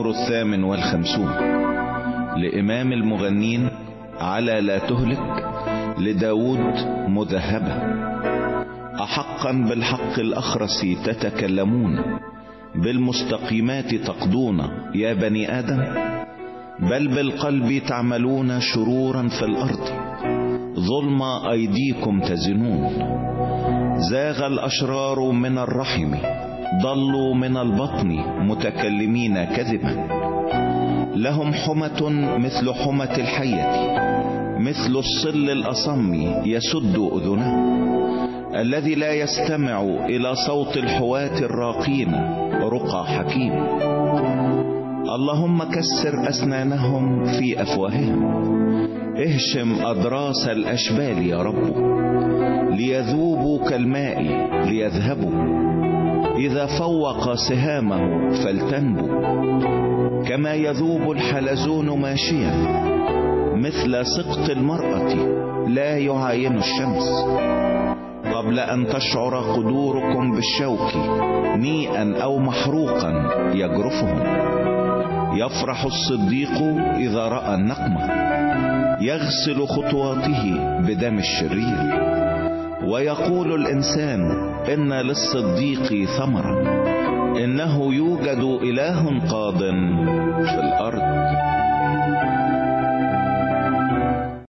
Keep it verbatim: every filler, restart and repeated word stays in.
المزمور الثامن والخمسون لإمام المغنين على لا تهلك لداود مذهبة. أحقا بالحق الأخرس تتكلمون، بالمستقيمات تقضون يا بني آدم، بل بالقلب تعملون شرورا في الأرض، ظلم أيديكم تزنون. زاغ الأشرار من الرحم، ضلوا من البطن متكلمين كذبا. لهم حمة مثل حمة الحية، مثل الصل الأصم يسد أذنه. الذي لا يستمع إلى صوت الحواة الراقين رقى حكيم. اللهم كسر أسنانهم في أفواههم، اهشم أضراس الأشبال يا رب، ليذوبوا كالماء ليذهبوا. إذا فوق سهامه فلتنبو، كما يذوب الحلزون ماشيا، مثل سقط المرأة لا يعاين الشمس. قبل أن تشعر قدوركم بالشوك نيئا أو محروقا يجرفهم. يفرح الصديق إذا رأى النقمة، يغسل خطواته بدم الشرير. ويقول الإنسان إن للصديق ثمرا، إنه يوجد إله قاض في الأرض.